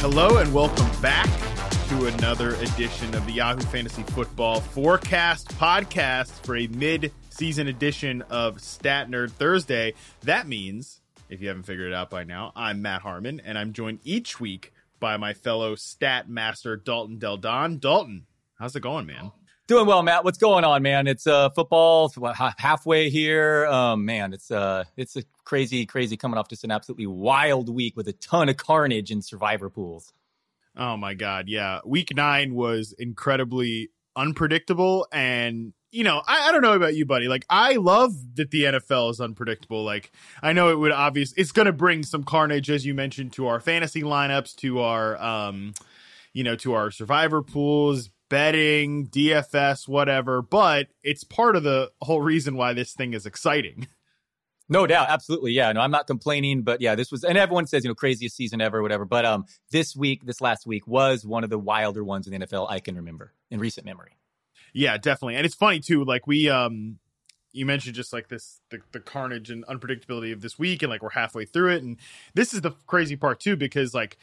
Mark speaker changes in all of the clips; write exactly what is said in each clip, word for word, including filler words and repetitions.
Speaker 1: Hello and welcome back to another edition of the Yahoo Fantasy Football Forecast podcast for a mid-season edition of Stat Nerd Thursday. That means, if you haven't figured it out by now, I'm Matt Harmon, and I'm joined each week by my fellow stat master, Dalton Del Don. Dalton, how's it going, man?
Speaker 2: Doing well, Matt. What's going on, man? It's uh, football what, halfway here. Um, man, it's uh, it's a crazy, crazy coming off just an absolutely wild week with a ton of carnage in survivor pools.
Speaker 1: Oh, my God. Yeah. Week nine was incredibly unpredictable. And, you know, I, I don't know about you, buddy. Like, I love that the N F L is unpredictable. Like, I know it would obviously, it's going to bring some carnage, as you mentioned, to our fantasy lineups, to our, um, you know, to our survivor pools, betting, D F S, whatever, but it's part of the whole reason why this thing is exciting.
Speaker 2: No doubt. Absolutely. Yeah, no, I'm not complaining, but yeah, this was, and everyone says, you know, craziest season ever, whatever. But um, this week, this last week was one of the wilder ones in the N F L I can remember in recent memory.
Speaker 1: Yeah, definitely. And it's funny too, like we, um, you mentioned just like this, the, the carnage and unpredictability of this week, and like we're halfway through it. And this is the crazy part too, because like,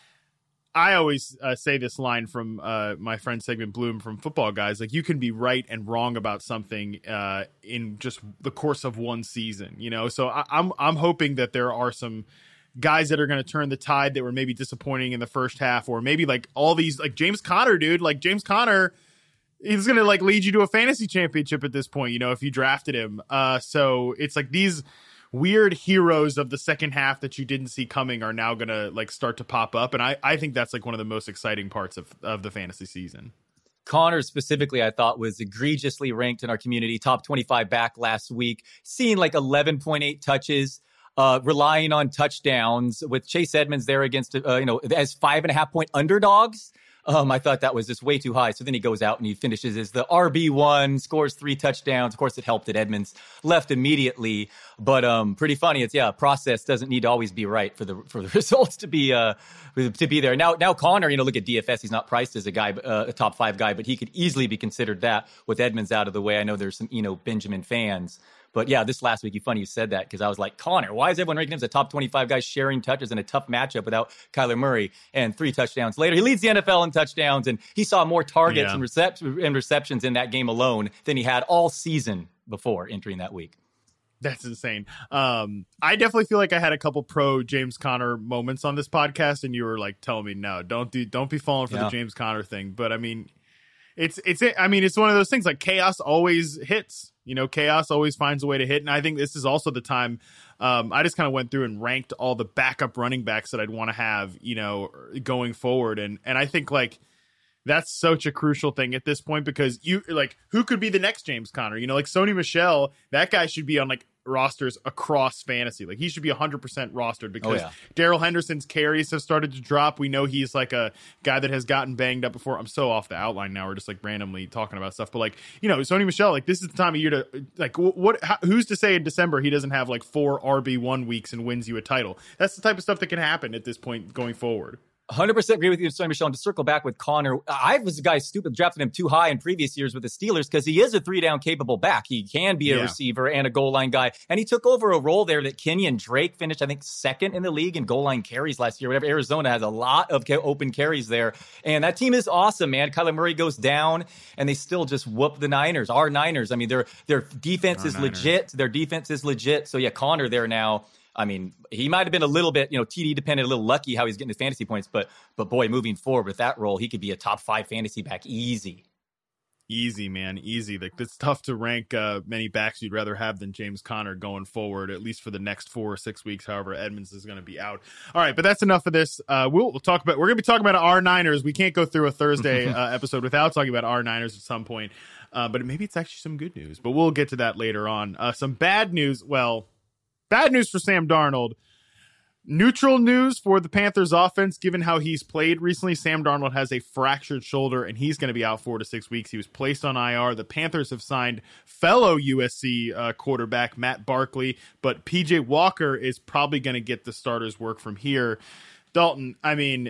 Speaker 1: I always uh, say this line from uh, my friend Segment Bloom from Football Guys, like you can be right and wrong about something uh, in just the course of one season, you know? So I, I'm, I'm hoping that there are some guys that are going to turn the tide that were maybe disappointing in the first half, or maybe like all these, like James Conner, dude, like James Conner, he's going to like lead you to a fantasy championship at this point, you know, if you drafted him. Uh, so it's like these weird heroes of the second half that you didn't see coming are now going to like start to pop up. And I, I think that's like one of the most exciting parts of, of the fantasy season.
Speaker 2: Connor specifically, I thought was egregiously ranked in our community, top twenty-five back last week, seeing like eleven point eight touches, uh, relying on touchdowns with Chase Edmonds there against, uh, you know, as five and a half point underdogs. Um, I thought that was just way too high. So then he goes out and he finishes as the R B one, scores three touchdowns. Of course, it helped that Edmonds left immediately. But um, pretty funny. It's, yeah, process doesn't need to always be right for the for the results to be uh, to be there. Now, now Connor, you know, look at D F S. He's not priced as a guy, uh, a top five guy, but he could easily be considered that with Edmonds out of the way. I know there's some, you know, Benjamin fans. But yeah, this last week, you funny you said that, because I was like, Connor, why is everyone ranking him as a top twenty-five guy sharing touches in a tough matchup without Kyler Murray? And three touchdowns later, he leads the N F L in touchdowns, and he saw more targets yeah. and, recep- and receptions in that game alone than he had all season before entering that week.
Speaker 1: That's insane. Um, I definitely feel like I had a couple pro James Conner moments on this podcast, and you were like telling me, no, don't do, don't be falling for yeah. the James Conner thing. But I mean, it's, it's, I mean, it's one of those things like chaos always hits. You know, chaos always finds a way to hit. And I think this is also the time um, I just kind of went through and ranked all the backup running backs that I'd want to have, you know, going forward. And and I think like that's such a crucial thing at this point, because you like who could be the next James Conner? You know, like Sony Michel, that guy should be on like rosters across fantasy. Like he should be one hundred percent rostered, because oh, yeah. Darrell Henderson's carries have started to drop. We know he's like a guy that has gotten banged up before. I'm so off the outline now. We're just like randomly talking about stuff, but like, you know, Sony Michel, like this is the time of year to like, what, how, who's to say in December he doesn't have like four R B one weeks and wins you a title? That's the type of stuff that can happen at this point going forward.
Speaker 2: one hundred percent agree with you, Sonny Michel. And to circle back with Connor, I was a guy stupid drafting him too high in previous years with the Steelers, because he is a three-down capable back. He can be a yeah. receiver and a goal line guy. And he took over a role there that Kenyon Drake finished, I think, second in the league in goal line carries last year. Whatever. Arizona has a lot of open carries there. And that team is awesome, man. Kyler Murray goes down, and they still just whoop the Niners. Our Niners. I mean, their their defense Our is Niners. legit. Their defense is legit. So, yeah, Connor there now. I mean, he might have been a little bit, you know, T D dependent, a little lucky how he's getting his fantasy points, but but boy, moving forward with that role, he could be a top five fantasy back easy.
Speaker 1: Easy, man, easy. Like it's tough to rank uh, many backs you'd rather have than James Conner going forward, at least for the next four or six weeks. However, Edmonds is going to be out. All right, but that's enough of this. Uh, we'll, we'll talk about. We're going to be talking about our Niners. We can't go through a Thursday uh, episode without talking about our Niners at some point. Uh, but maybe it's actually some good news. But we'll get to that later on. Uh, some bad news. Well. Bad news for Sam Darnold. Neutral news for the Panthers offense, given how he's played recently. Sam Darnold has a fractured shoulder, and he's going to be out four to six weeks. He was placed on I R. The Panthers have signed fellow U S C uh, quarterback Matt Barkley, but P J Walker is probably going to get the starters work from here. Dalton, I mean,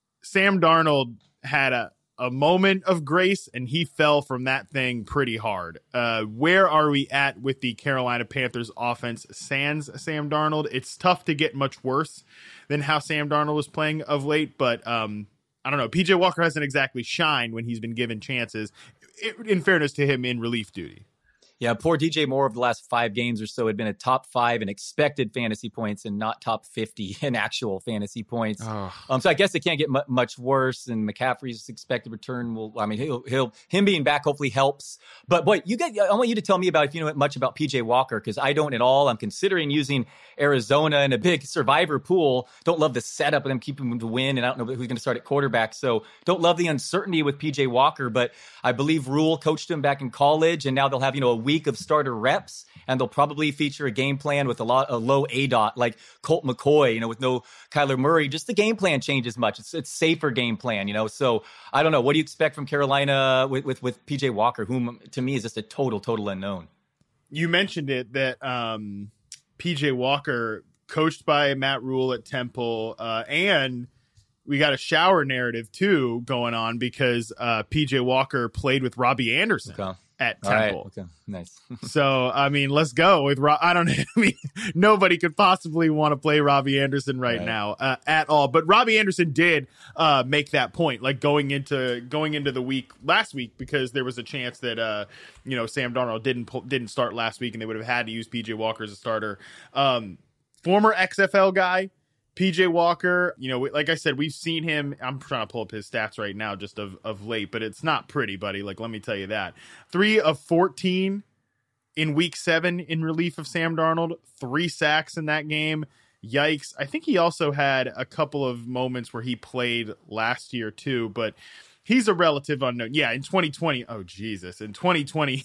Speaker 1: Sam Darnold had a a moment of grace, and he fell from that thing pretty hard. Uh, where are we at with the Carolina Panthers offense sans Sam Darnold? It's tough to get much worse than how Sam Darnold was playing of late, but um, I don't know. P J Walker hasn't exactly shined when he's been given chances, in fairness to him, in relief duty.
Speaker 2: Yeah, poor D J Moore over the last five games or so had been a top five in expected fantasy points and not top fifty in actual fantasy points. Oh. Um, so I guess it can't get m- much worse. And McCaffrey's expected return will, I mean, he'll, he'll, him being back hopefully helps. But boy, you get, I want you to tell me about if you know much about P J Walker, because I don't at all. I'm considering using Arizona in a big survivor pool. Don't love the setup of them keeping him to win, and I don't know who's going to start at quarterback. So don't love the uncertainty with P J Walker, but I believe Rule coached him back in college, and now they'll have, you know, a week of starter reps, and they'll probably feature a game plan with a lot a low A D O T like Colt McCoy, you know, with no Kyler Murray. Just the game plan changes much. It's it's safer game plan, you know. So I don't know. What do you expect from Carolina with with, with P J Walker, whom to me is just a total total unknown?
Speaker 1: You mentioned it that um, P J Walker, coached by Matt Rule at Temple, uh, and we got a shower narrative too going on because uh, P J Walker played with Robbie Anderson. Okay. At Temple.
Speaker 2: Right. Okay. Nice.
Speaker 1: So, I mean, let's go with Ro- I don't know. I mean, nobody could possibly want to play Robbie Anderson right, right. now uh, at all. But Robbie Anderson did uh, make that point, like going into going into the week last week, because there was a chance that uh, you know Sam Darnold didn't pull, didn't start last week, and they would have had to use P J Walker as a starter. Um, former X F L guy. P J Walker, you know, like I said, we've seen him. I'm trying to pull up his stats right now just of, of late, but it's not pretty, buddy. Like, let me tell you that. Three of fourteen in week seven in relief of Sam Darnold, three sacks in that game. Yikes. I think he also had a couple of moments where he played last year too, but he's a relative unknown. Yeah, in twenty twenty. Oh, Jesus. In twenty twenty.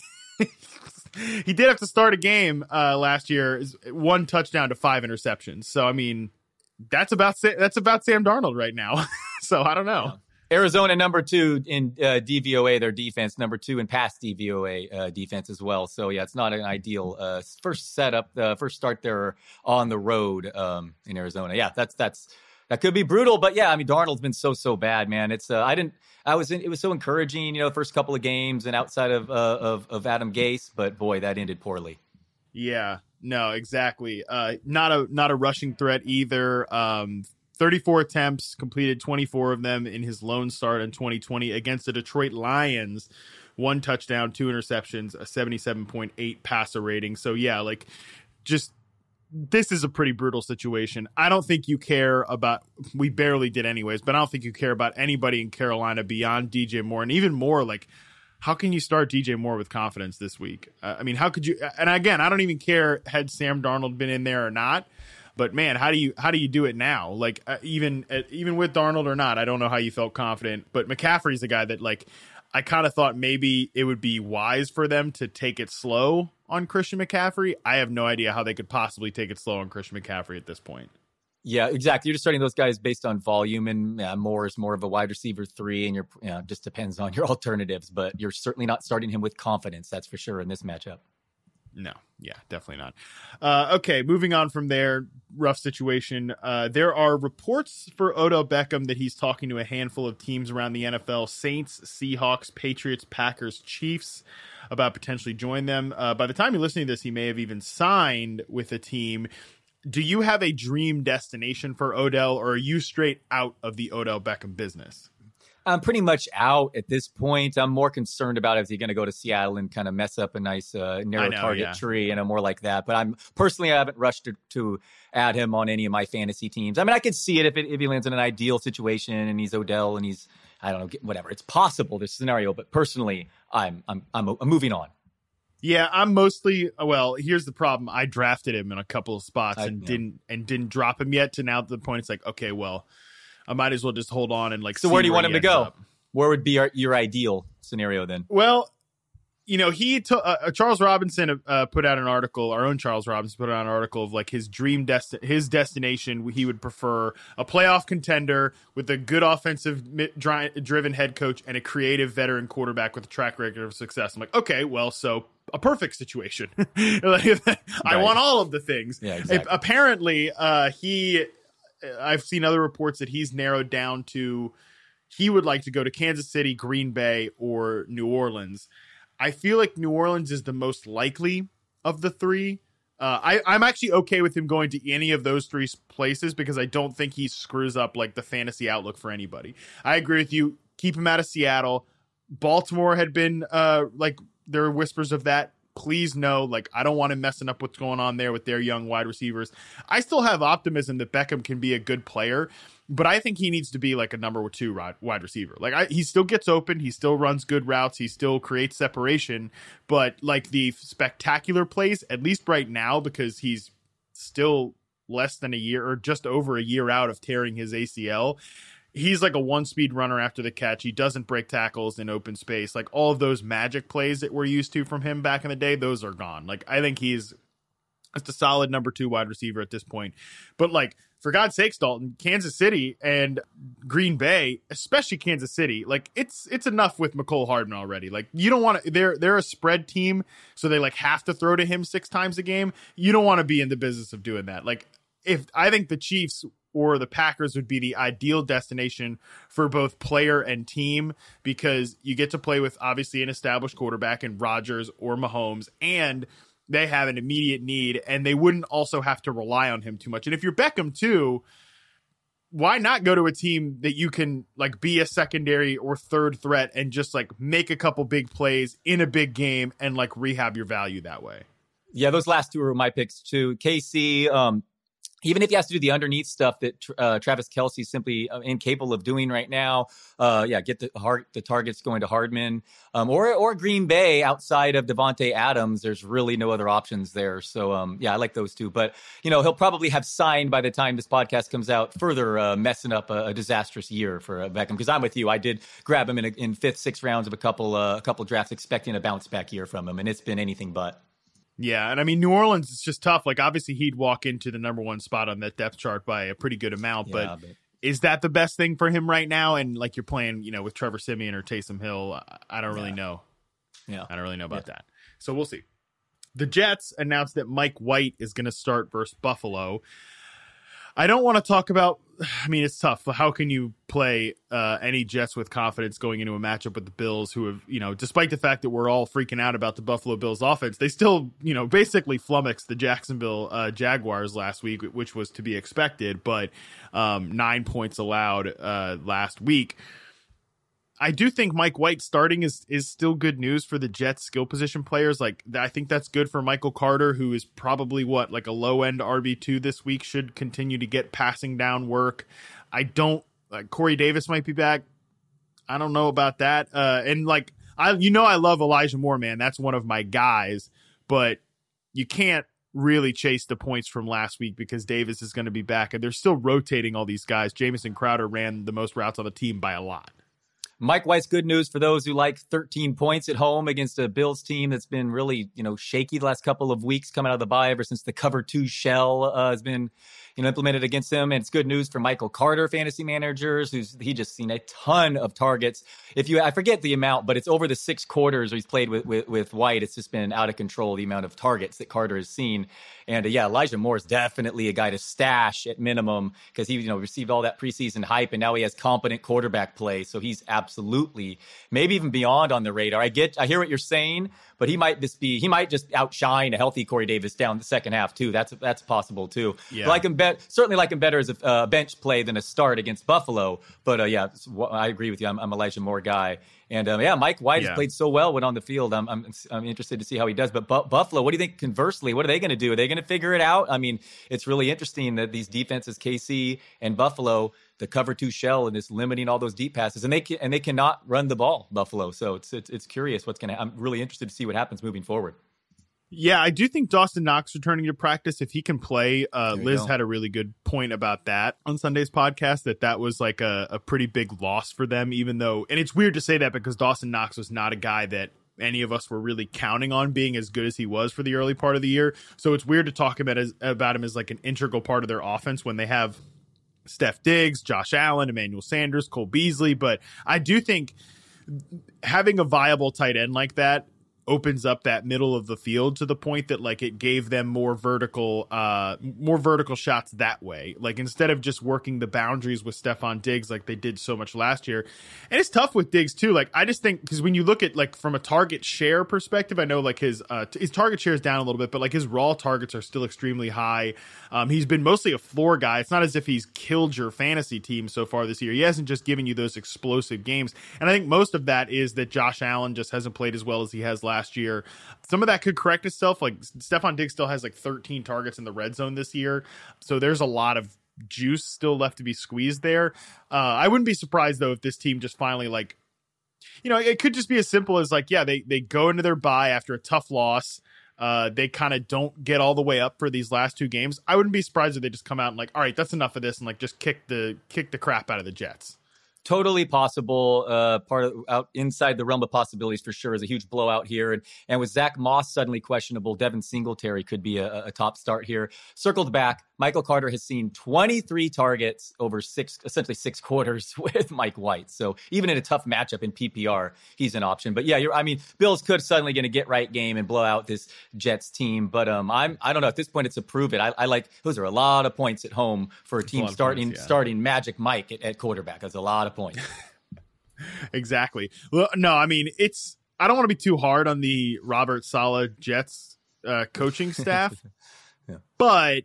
Speaker 1: He did have to start a game uh, last year, one touchdown to five interceptions. So, I mean, That's about that's about Sam Darnold right now. So I don't know.
Speaker 2: Yeah. Arizona number two in uh, D V O A, their defense, number two in pass D V O A uh, defense as well. So yeah, it's not an ideal uh, first setup, uh, first start there on the road um, in Arizona. Yeah, that's that's that could be brutal. But yeah, I mean Darnold's been so so bad, man. It's uh, I didn't I was in, it was so encouraging, you know, the first couple of games and outside of uh, of of Adam Gase, but boy, that ended poorly.
Speaker 1: Yeah. No, exactly. Uh, not a not a rushing threat either. Um, thirty-four attempts, completed twenty-four of them in his lone start in twenty twenty against the Detroit Lions. One touchdown, two interceptions, a seventy-seven point eight passer rating. So yeah, like just this is a pretty brutal situation. I don't think you care about. We barely did anyways, but I don't think you care about anybody in Carolina beyond D J Moore, and even more like. How can you start D J Moore with confidence this week? Uh, I mean, how could you? And again, I don't even care had Sam Darnold been in there or not. But man, how do you how do you do it now? Like uh, even uh, even with Darnold or not, I don't know how you felt confident. But McCaffrey's a guy that like I kind of thought maybe it would be wise for them to take it slow on Christian McCaffrey. I have no idea how they could possibly take it slow on Christian McCaffrey at this point.
Speaker 2: Yeah, exactly. You're just starting those guys based on volume, and uh, Moore is more of a wide receiver three, and you're, you know, just depends on your alternatives. But you're certainly not starting him with confidence, that's for sure, in this matchup.
Speaker 1: No, yeah, definitely not. Uh, okay, moving on from there, rough situation. Uh, there are reports for Odell Beckham that he's talking to a handful of teams around the N F L: Saints, Seahawks, Patriots, Packers, Chiefs, about potentially join them. Uh, by the time you're listening to this, he may have even signed with a team. Do you have a dream destination for Odell, or are you straight out of the Odell Beckham business?
Speaker 2: I'm pretty much out at this point. I'm more concerned about is he going to go to Seattle and kind of mess up a nice uh, narrow know, target yeah. tree, and I'm more like that. But I'm personally, I haven't rushed to, to add him on any of my fantasy teams. I mean, I could see it if it, if he lands in an ideal situation and he's Odell and he's, I don't know, whatever. It's possible, this scenario, but personally, I'm I'm I'm, I'm moving on.
Speaker 1: Yeah, I'm mostly well. Here's the problem: I drafted him in a couple of spots
Speaker 2: I,
Speaker 1: and
Speaker 2: yeah.
Speaker 1: didn't and didn't drop him yet. To now, to the point it's like, okay, well, I might as well just hold on and like.
Speaker 2: So
Speaker 1: see
Speaker 2: where do you
Speaker 1: where
Speaker 2: want him to go? Up. Where would be our, your ideal scenario then?
Speaker 1: Well, you know, he t- uh, Charles Robinson uh, put out an article. Our own Charles Robinson put out an article of like his dream desti- his destination. He would prefer a playoff contender with a good offensive dri- driven head coach and a creative veteran quarterback with a track record of success. I'm like, okay, well, so a perfect situation. like, I right. want all of the things.
Speaker 2: Yeah, exactly.
Speaker 1: Apparently, uh, he. I've seen other reports that he's narrowed down to. He would like to go to Kansas City, Green Bay, or New Orleans. I feel like New Orleans is the most likely of the three, Uh, I, I'm actually okay with him going to any of those three places because I don't think he screws up like the fantasy outlook for anybody. I agree with you. Keep him out of Seattle. Baltimore had been uh, like there are whispers of that. Please no, like I don't want him messing up what's going on there with their young wide receivers. I still have optimism that Beckham can be a good player, but I think he needs to be like a number two wide receiver. Like I, he still gets open, he still runs good routes, he still creates separation, but like the spectacular plays, at least right now, because he's still less than a year or just over a year out of tearing his A C L. He's like a one-speed runner after the catch. He doesn't break tackles in open space. Like all of those magic plays that we're used to from him back in the day, those are gone. Like I think he's just a solid number two wide receiver at this point. But like, for God's sakes, Dalton, Kansas City and Green Bay, especially Kansas City, like it's it's enough with Mecole Hardman already. Like you don't want to. They're they're a spread team, so they like have to throw to him six times a game. You don't want to be in the business of doing that. Like if I think the Chiefs or the Packers would be the ideal destination for both player and team because you get to play with obviously an established quarterback in Rodgers or Mahomes, and they have an immediate need, and they wouldn't also have to rely on him too much. And if you're Beckham too, why not go to a team that you can like be a secondary or third threat and just like make a couple big plays in a big game and like rehab your value that way?
Speaker 2: Yeah, those last two are my picks too. K C, um, even if he has to do the underneath stuff that uh, Travis Kelce is simply uh, incapable of doing right now, uh, yeah, get the heart, the targets going to Hardman um, or or Green Bay outside of Devontae Adams. There's really no other options there. So um, yeah, I like those two. But you know, he'll probably have signed by the time this podcast comes out, further uh, messing up a, a disastrous year for uh, Beckham. Because I'm with you, I did grab him in a, in fifth, sixth rounds of a couple uh, a couple drafts, expecting a bounce back year from him, and it's been anything but.
Speaker 1: Yeah, and I mean, New Orleans is just tough. Like, obviously, he'd walk into the number one spot on that depth chart by a pretty good amount, but, yeah, but is that the best thing for him right now? And, like, you're playing, you know, with Trevor Siemian or Taysom Hill, I don't really yeah. know. Yeah. I don't really know about yeah. that. So we'll see. The Jets announced that Mike White is going to start versus Buffalo. I don't want to talk about, I mean, it's tough. How can you play uh, any Jets with confidence going into a matchup with the Bills who have, you know, despite the fact that we're all freaking out about the Buffalo Bills offense, they still, you know, basically flummoxed the Jacksonville uh, Jaguars last week, which was to be expected, but um, nine points allowed uh, last week. I do think Mike White starting is is still good news for the Jets skill position players. Like, I think that's good for Michael Carter, who is probably what, like a low end R B two this week, should continue to get passing down work. I don't like Corey Davis might be back. I don't know about that. Uh, and like, I, you know, I love Elijah Moore, man. That's one of my guys, but you can't really chase the points from last week because Davis is going to be back and they're still rotating all these guys. Jamison Crowder ran the most routes on the team by a lot.
Speaker 2: Mike White's good news for those who like thirteen points at home against a Bills team that's been really, you know, shaky the last couple of weeks coming out of the bye ever since the cover two shell uh, has been, you know, implemented against them. And it's good news for Michael Carter fantasy managers, who's he just seen a ton of targets. If you, I forget the amount, but it's over the six quarters he's played with, with, with White. It's just been out of control, the amount of targets that Carter has seen. And uh, yeah, Elijah Moore is definitely a guy to stash at minimum because he, you know, received all that preseason hype and now he has competent quarterback play. So he's absolutely, maybe even beyond on the radar. I get, I hear what you're saying, but he might just be, he might just outshine a healthy Corey Davis down the second half too. That's that's possible too. Yeah. Like him, be- certainly like him better as a uh, bench play than a start against Buffalo. But uh, yeah, I agree with you. I'm, I'm Elijah Moore guy. And um, yeah, Mike White yeah. has played so well when on the field. I'm I'm, I'm interested to see how he does. But Bu- Buffalo, what do you think? Conversely, what are they going to do? Are they going to figure it out? I mean, it's really interesting that these defenses, K C and Buffalo, the cover two shell and it's limiting all those deep passes, and they can, and they cannot run the ball, Buffalo. So it's it's, it's curious what's going to. I'm really interested to see what happens moving forward.
Speaker 1: Yeah, I do think Dawson Knox returning to practice, if he can play. Uh, Liz go. had a really good point about that on Sunday's podcast, that that was like a, a pretty big loss for them, even though, and it's weird to say that because Dawson Knox was not a guy that any of us were really counting on being as good as he was for the early part of the year. So it's weird to talk about, as, about him as like an integral part of their offense when they have Steph Diggs, Josh Allen, Emmanuel Sanders, Cole Beasley. But I do think having a viable tight end like that opens up that middle of the field to the point that like it gave them more vertical uh more vertical shots that way, like instead of just working the boundaries with Stefon Diggs like they did so much last year. And it's tough with Diggs too, like I just think because when you look at like from a target share perspective, I know like his uh his target share is down a little bit, but like his raw targets are still extremely high. Um he's been mostly a floor guy. It's not as if he's killed your fantasy team so far this year. He hasn't just given you those explosive games, and I think most of that is that Josh Allen just hasn't played as well as he has last last year. Some of that could correct itself. Like Stefon Diggs still has like thirteen targets in the red zone this year. So there's a lot of juice still left to be squeezed there. Uh, I wouldn't be surprised though if this team just finally like, you know, it could just be as simple as like, yeah, they, they go into their bye after a tough loss. Uh, they kind of don't get all the way up for these last two games. I wouldn't be surprised if they just come out and like, all right, that's enough of this, and like just kick the kick the crap out of the Jets.
Speaker 2: Totally possible. Uh, part of out inside the realm of possibilities for sure is a huge blowout here. And and with Zach Moss suddenly questionable, Devin Singletary could be a, a top start here. Circled back, Michael Carter has seen twenty-three targets over six, essentially six quarters with Mike White. So even in a tough matchup in P P R, he's an option. But yeah, you're, I mean, Bills could suddenly get a get right game and blow out this Jets team. But um, I'm I don't know at this point it's a prove it. I, I like those are a lot of points at home for a team a starting points, yeah. starting Magic Mike at, at quarterback. That's a lot of points.
Speaker 1: Exactly. Well, no, I mean, it's, I don't want to be too hard on the Robert Saleh Jets uh, coaching staff, yeah. but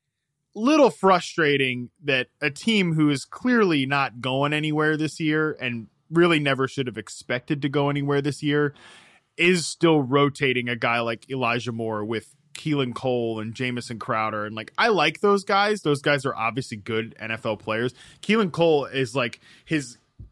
Speaker 1: little frustrating that a team who is clearly not going anywhere this year and really never should have expected to go anywhere this year is still rotating a guy like Elijah Moore with Keelan Cole and Jamison Crowder. And like, I like those guys. Those guys are obviously good N F L players. Keelan Cole is like his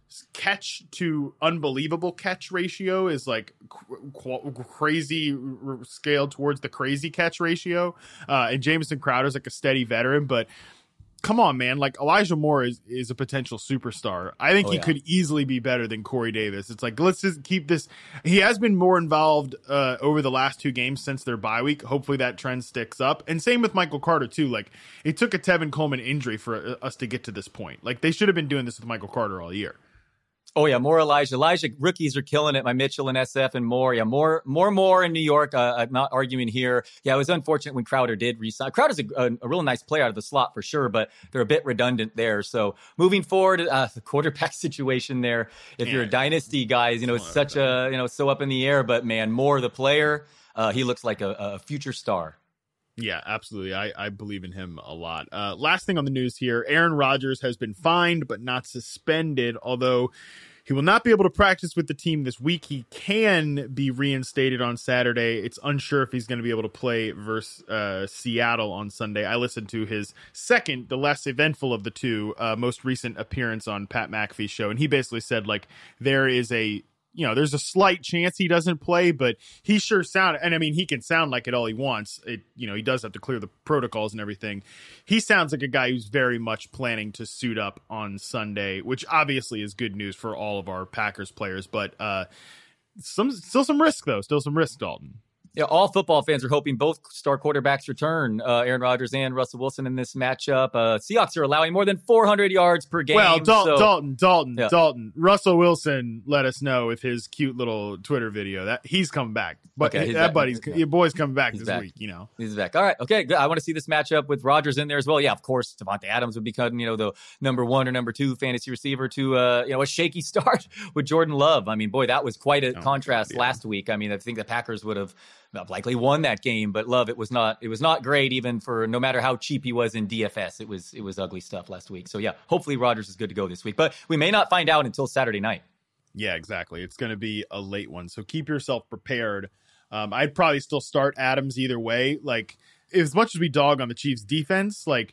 Speaker 1: catch to unbelievable catch ratio is like qu- crazy r- scaled towards the crazy catch ratio. Uh, and Jamison Crowder is like a steady veteran, but come on, man. Like Elijah Moore is, is a potential superstar. I think oh, he yeah. could easily be better than Corey Davis. It's like, let's just keep this. He has been more involved uh, over the last two games since their bye week. Hopefully that trend sticks up. And same with Michael Carter too. Like it took a Tevin Coleman injury for us to get to this point. Like they should have been doing this with Michael Carter all year.
Speaker 2: Oh, yeah, more Elijah. Elijah rookies are killing it. My Mitchell and S F and more. Yeah, more, more, more in New York. Uh, I'm not arguing here. Yeah, it was unfortunate when Crowder did resign. Crowder's a, a, a real nice player out of the slot for sure, but they're a bit redundant there. So moving forward, uh, the quarterback situation there, if yeah. you're a dynasty guys, you know, it's such a, you know, so up in the air, but man, Moore, the player, uh, he looks like a, a future star.
Speaker 1: Yeah, absolutely. I, I believe in him a lot. Uh, last thing on the news here, Aaron Rodgers has been fined but not suspended, although he will not be able to practice with the team this week. He can be reinstated on Saturday. It's unsure if he's going to be able to play versus uh, Seattle on Sunday. I listened to his second, the less eventful of the two, uh, most recent appearance on Pat McAfee's show, and he basically said, like, there is a you know, there's a slight chance he doesn't play, but he sure sound, and I mean, he can sound like it all he wants. It, you know, he does have to clear the protocols and everything. He sounds like a guy who's very much planning to suit up on Sunday, which obviously is good news for all of our Packers players, but uh, some, still some risk though, still some risk, Dalton.
Speaker 2: Yeah, all football fans are hoping both star quarterbacks return, uh, Aaron Rodgers and Russell Wilson in this matchup. Uh, Seahawks are allowing more than four hundred yards per game.
Speaker 1: Well, Dal-
Speaker 2: so,
Speaker 1: Dalton, Dalton, yeah. Dalton. Russell Wilson let us know with his cute little Twitter video that he's coming back. But okay, that back. buddy's, he's your boy's coming back he's this back. week, you know.
Speaker 2: He's back. All right, okay, good. I want to see this matchup with Rodgers in there as well. Yeah, of course, Davante Adams would become, you know, the number one or number two fantasy receiver to, uh, you know, a shaky start with Jordan Love. I mean, boy, that was quite a oh, contrast God, yeah. last week. I mean, I think the Packers would have likely won that game, but Love, it was not, it was not great even for no matter how cheap he was in D F S. It was, it was ugly stuff last week. So yeah, hopefully Rodgers is good to go this week, but we may not find out until Saturday night.
Speaker 1: Yeah, exactly. It's going to be a late one. So keep yourself prepared. Um, I'd probably still start Adams either way. Like as much as we dog on the Chiefs defense, like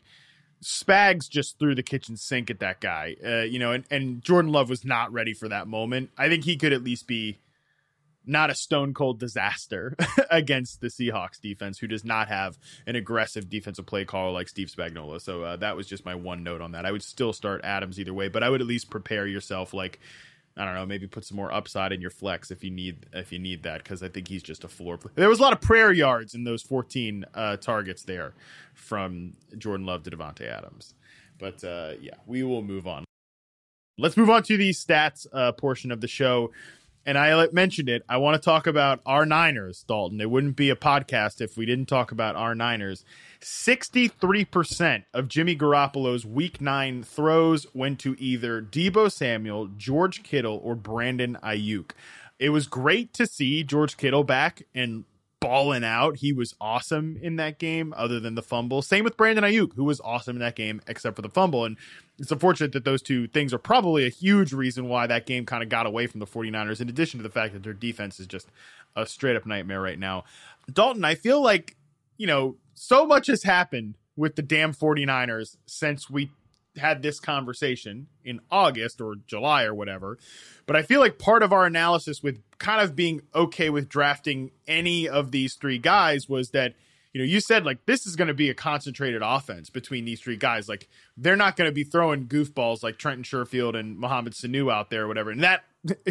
Speaker 1: Spags just threw the kitchen sink at that guy, uh, you know, and, and Jordan Love was not ready for that moment. I think he could at least be not a stone cold disaster against the Seahawks defense, who does not have an aggressive defensive play caller like Steve Spagnuolo. So uh, that was just my one note on that. I would still start Adams either way, but I would at least prepare yourself. Like, I don't know, maybe put some more upside in your flex if you need, if you need that. Cause I think he's just a floor play. There was a lot of prayer yards in those fourteen uh, targets there from Jordan Love to Davante Adams. But uh, yeah, we will move on. Let's move on to the stats uh, portion of the show. and I mentioned it, I want to talk about our Niners, Dalton. It wouldn't be a podcast if we didn't talk about our Niners. sixty-three percent of Jimmy Garoppolo's week nine throws went to either Deebo Samuel, George Kittle, or Brandon Ayuk. It was great to see George Kittle back and balling out. He was awesome in that game, other than the fumble. Same with Brandon Ayuk, who was awesome in that game, except for the fumble. And it's unfortunate that those two things are probably a huge reason why that game kind of got away from the 49ers, in addition to the fact that their defense is just a straight up nightmare right now. Dalton, I feel like, you know, so much has happened with the damn 49ers since we had this conversation in August or July or whatever. But I feel like part of our analysis with kind of being okay with drafting any of these three guys was that, you know, you said like this is going to be a concentrated offense between these three guys. Like they're not going to be throwing goofballs like Trenton Sherfield and Mohamed Sanu out there or whatever. And that,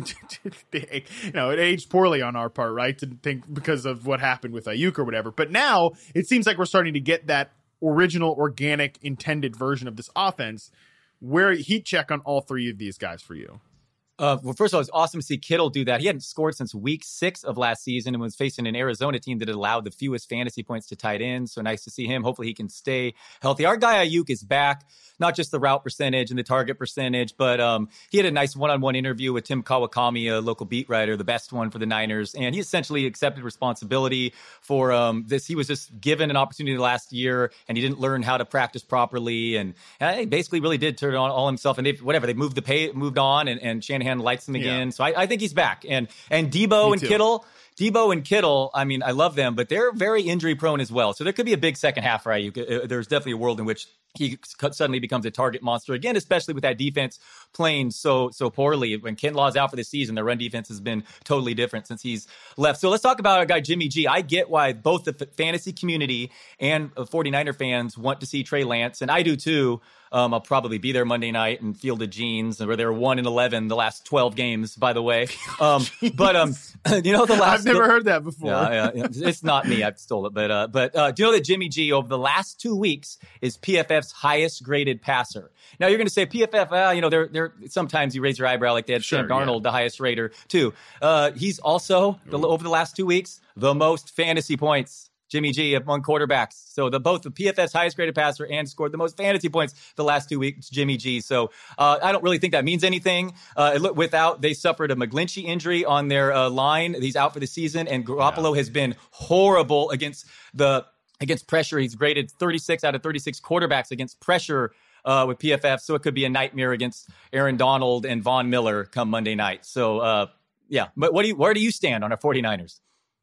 Speaker 1: you know, it aged poorly on our part, right? To think because of what happened with Ayuk or whatever. But now it seems like we're starting to get that original, organic, intended version of this offense. Where heat check on all three of these guys for you?
Speaker 2: Uh, well, first of all, it's awesome to see Kittle do that. He hadn't scored since week six of last season and was facing an Arizona team that had allowed the fewest fantasy points to tight ends. So nice to see him. Hopefully he can stay healthy. Our guy Ayuk is back, not just the route percentage and the target percentage, but um, he had a nice one-on-one interview with Tim Kawakami, a local beat writer, the best one for the Niners. And he essentially accepted responsibility for um, this. He was just given an opportunity last year and he didn't learn how to practice properly. And, and he basically really did turn on all himself. And they've, whatever, they moved the pay, moved on and, and Shanahan lights him again. Yeah. So I, I think he's back. And and Deebo and Kittle, Deebo and Kittle, I mean, I love them, but they're very injury prone as well. So there could be a big second half for Ayuk. There's definitely a world in which he suddenly becomes a target monster again, especially with that defense playing so so poorly. When Kinlaw's out for the season, the run defense has been totally different since he's left. So let's talk about a guy, Jimmy G. I get why both the fantasy community and 49er fans want to see Trey Lance, and I do too. Um, I'll probably be there Monday night in Field of Jeans, where they're one and eleven the last twelve games, by the way. Um, but um, you know the last.
Speaker 1: I've never the, heard that before.
Speaker 2: Yeah, yeah, it's not me. I stole it. But uh, but uh, do you know that Jimmy G over the last two weeks is P F F's highest graded passer? Now you're going to say P F F. Uh, you know, they're they're sometimes you raise your eyebrow like they had
Speaker 1: sure,
Speaker 2: Sam Darnold,
Speaker 1: yeah.
Speaker 2: the highest rater too. Uh, he's also the, over the last two weeks the most fantasy points. Jimmy G among quarterbacks. So the both the P F F's highest graded passer and scored the most fantasy points the last two weeks, Jimmy G. So uh, I don't really think that means anything. Uh, without, they suffered a McGlinchey injury on their uh, line. He's out for the season, and Garoppolo yeah. has been horrible against the against pressure. He's graded thirty-six out of thirty-six quarterbacks against pressure uh, with P F F. So it could be a nightmare against Aaron Donald and Von Miller come Monday night. So uh, yeah, but what do you, where do you stand on our 49ers?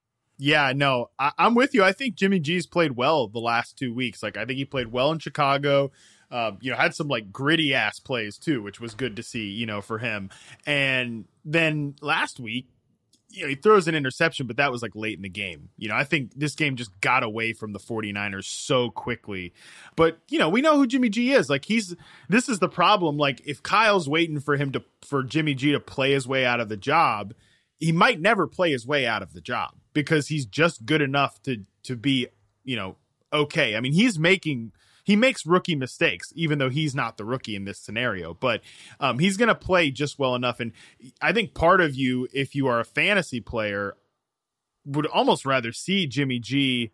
Speaker 1: Yeah, no, I, I'm with you. I think Jimmy G's played well the last two weeks. Like, I think he played well in Chicago. Uh, you know, had some like gritty ass plays too, which was good to see, you know, for him. And then last week, you know, he throws an interception, but that was like late in the game. You know, I think this game just got away from the 49ers so quickly. But, you know, we know who Jimmy G is. Like, he's, this is the problem. Like, if Kyle's waiting for him to, for Jimmy G to play his way out of the job, he might never play his way out of the job because he's just good enough to, to be, you know, okay. I mean, he's making, he makes rookie mistakes, even though he's not the rookie in this scenario, but um, he's going to play just well enough. And I think part of you, if you are a fantasy player, would almost rather see Jimmy G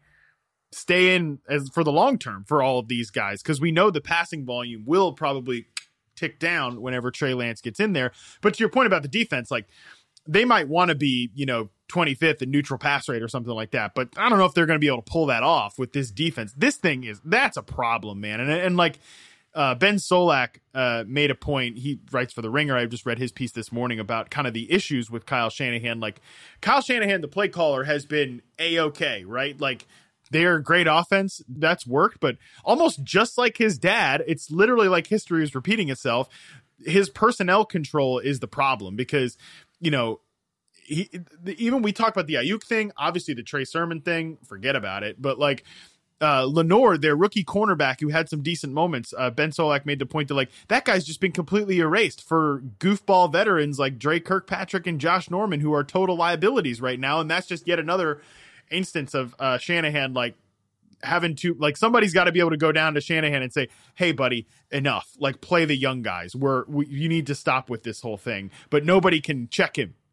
Speaker 1: stay in as for the long term for all of these guys, because we know the passing volume will probably tick down whenever Trey Lance gets in there. But to your point about the defense, like, they might want to be, you know, twenty-fifth in neutral pass rate or something like that. But I don't know if they're going to be able to pull that off with this defense. This thing is, that's a problem, man. And, and like uh, Ben Solak uh, made a point. He writes for The Ringer. I just read his piece this morning about kind of the issues with Kyle Shanahan. Like, Kyle Shanahan, the play caller, has been A-okay, right? Like, they're a great offense. That's worked. But almost just like his dad, it's literally like history is repeating itself. His personnel control is the problem because, you know, he, even we talk about the Ayuk thing, obviously the Trey Sermon thing, forget about it. But like uh, Lenore, their rookie cornerback who had some decent moments, uh, Ben Solak made the point that like that guy's just been completely erased for goofball veterans like Dre Kirkpatrick and Josh Norman, who are total liabilities right now. And that's just yet another instance of uh, Shanahan like having to, like, somebody's got to be able to go down to Shanahan and say, hey buddy, enough, like, play the young guys. We're we, you need to stop with this whole thing. But nobody can check him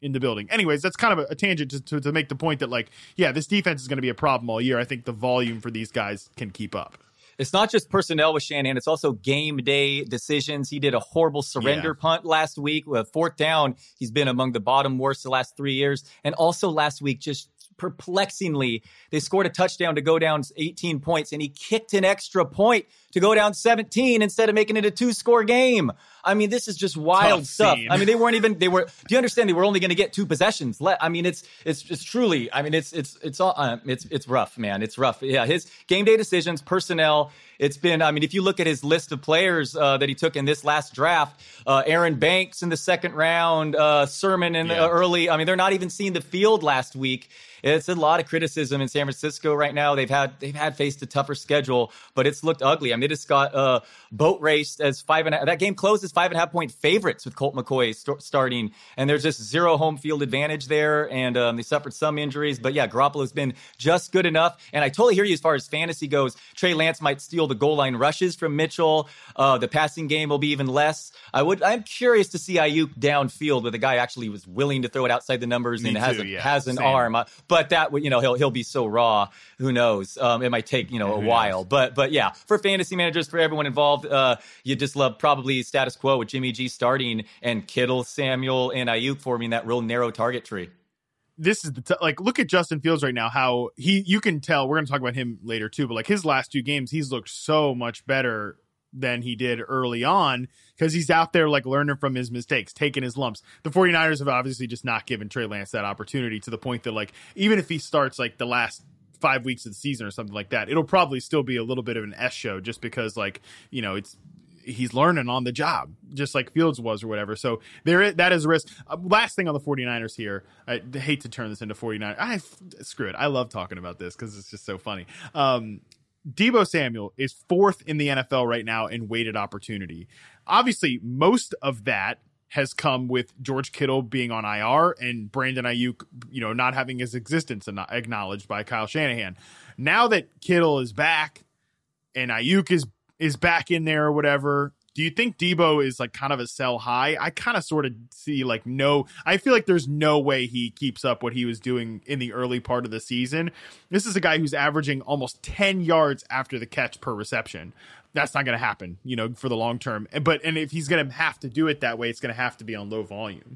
Speaker 1: in the building. Anyways, that's kind of a, a tangent to, to, to make the point that, like, yeah, this defense is going to be a problem all year. I think the volume for these guys can keep up.
Speaker 2: It's not just personnel with Shanahan. It's also game day decisions. He did a horrible surrender yeah. punt last week. With fourth down, he's been among the bottom worst the last three years. And also last week, just perplexingly, they scored a touchdown to go down eighteen points, and he kicked an extra point to go down seventeen instead of making it a two-score game. I mean, this is just wild Tough stuff. Scene. I mean, they weren't even, they were, do you understand? They were only going to get two possessions. I mean, it's, it's, it's truly, I mean, it's, it's, it's all, uh, it's, it's rough, man. It's rough. Yeah. His game day decisions, personnel, it's been, I mean, if you look at his list of players uh, that he took in this last draft, uh, Aaron Banks in the second round, uh, Sermon in yeah. the early, I mean, they're not even seeing the field last week. It's a lot of criticism in San Francisco right now. They've had they've had faced a tougher schedule, but it's looked ugly. I mean, it just got uh, boat raced as five and a, that game closed as five and a half point favorites with Colt McCoy st- starting, and there's just zero home field advantage there, and um, they suffered some injuries. But yeah, Garoppolo's been just good enough, and I totally hear you as far as fantasy goes. Trey Lance might steal the goal line rushes from Mitchell. Uh, the passing game will be even less. I would. I'm curious to see Ayuk downfield with a guy actually was willing to throw it outside the numbers
Speaker 1: Me
Speaker 2: and
Speaker 1: too,
Speaker 2: has a,
Speaker 1: yeah.
Speaker 2: has an
Speaker 1: Same.
Speaker 2: arm. Uh, But that would, you know, he'll he'll be so raw. Who knows? Um, it might take, you know, a
Speaker 1: Who
Speaker 2: while.
Speaker 1: knows?
Speaker 2: But but yeah, for fantasy managers, for everyone involved, uh, you just love probably status quo with Jimmy G starting and Kittle, Samuel, and Ayuk forming that real narrow target tree.
Speaker 1: This is the t- like look at Justin Fields right now. How he you can tell. We're going to talk about him later too. But like his last two games, he's looked so much better than he did early on because he's out there like learning from his mistakes, taking his lumps. The 49ers have obviously just not given Trey Lance that opportunity to the point that like even if he starts like the last five weeks of the season or something like that, it'll probably still be a little bit of an S show just because like, you know, it's he's learning on the job just like Fields was or whatever. So there is, that is a risk. Uh, last thing on the 49ers here, I hate to turn this into 49. I screw it. I love talking about this because it's just so funny. Um, Deebo Samuel is fourth in the N F L right now in weighted opportunity. Obviously, most of that has come with George Kittle being on I R and Brandon Ayuk, you know, not having his existence acknowledged by Kyle Shanahan. Now that Kittle is back and Ayuk is is back in there or whatever, do you think Deebo is like kind of a sell high? I kind of sort of see like no, I feel like there's no way he keeps up what he was doing in the early part of the season. This is a guy who's averaging almost ten yards after the catch per reception. That's not going to happen, you know, for the long term. But and if he's going to have to do it that way, it's going to have to be on low volume.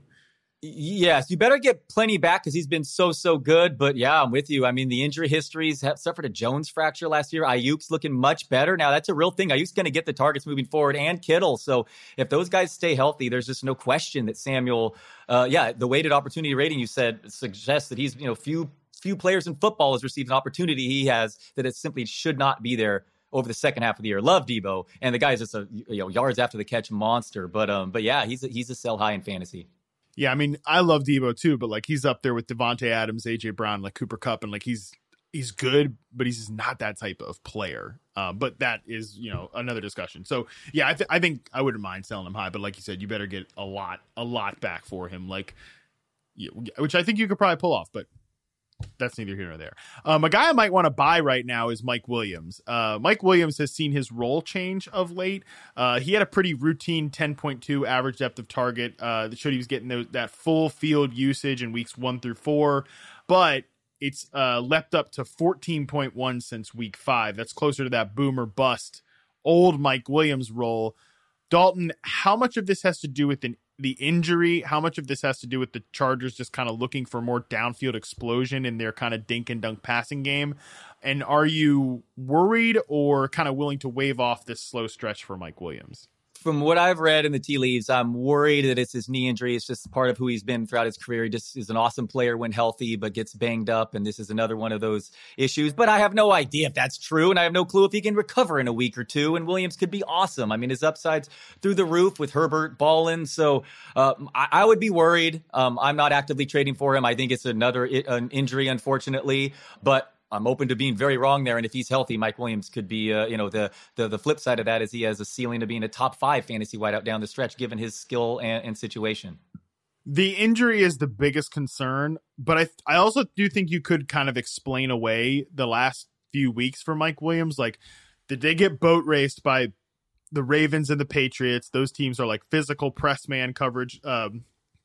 Speaker 2: Yes, you better get plenty back because he's been so, so good. But yeah, I'm with you. I mean, the injury histories have suffered a Jones fracture last year. Ayuk's looking much better. Now, that's a real thing. Ayuk's going to get the targets moving forward and Kittle. So if those guys stay healthy, there's just no question that Samuel, uh, yeah, the weighted opportunity rating you said suggests that he's, you know, few, few players in football has received an opportunity he has that it simply should not be there over the second half of the year. Love Deebo. And the guy's just a, you know, yards after the catch monster. But, um, but yeah, he's a, he's a sell high in fantasy.
Speaker 1: Yeah, I mean, I love Deebo too, but like he's up there with Devontae Adams, A J Brown, like Cooper Kupp, and like he's he's good, but he's just not that type of player. Uh, but that is, you know, another discussion. So yeah, I, th- I think I wouldn't mind selling him high, but like you said, you better get a lot, a lot back for him, like yeah, which I think you could probably pull off, but that's neither here nor there. Um, a guy I might want to buy right now is Mike Williams. Uh, Mike Williams has seen his role change of late. Uh, he had a pretty routine ten point two average depth of target uh, that showed he was getting those, that full field usage in weeks one through four, but it's uh, leapt up to fourteen point one since week five. That's closer to that boomer bust old Mike Williams role. Dalton, how much of this has to do with an the injury? How much of this has to do with the Chargers just kind of looking for more downfield explosion in their kind of dink and dunk passing game? And are you worried or kind of willing to wave off this slow stretch for Mike Williams?
Speaker 2: From what I've read in the tea leaves, I'm worried that it's his knee injury. It's just part of who he's been throughout his career. He just is an awesome player when healthy, but gets banged up. And this is another one of those issues. But I have no idea if that's true. And I have no clue if he can recover in a week or two. And Williams could be awesome. I mean, his upside's through the roof with Herbert balling. So uh, I, I would be worried. Um, I'm not actively trading for him. I think it's another an injury, unfortunately. But I'm open to being very wrong there. And if he's healthy, Mike Williams could be, uh, you know, the, the the flip side of that is he has a ceiling to being a top five fantasy wideout down the stretch, given his skill and, and situation.
Speaker 1: The injury is the biggest concern, but I I also do think you could kind of explain away the last few weeks for Mike Williams. Like, did they get boat raced by the Ravens and the Patriots? Those teams are like physical press man coverage um,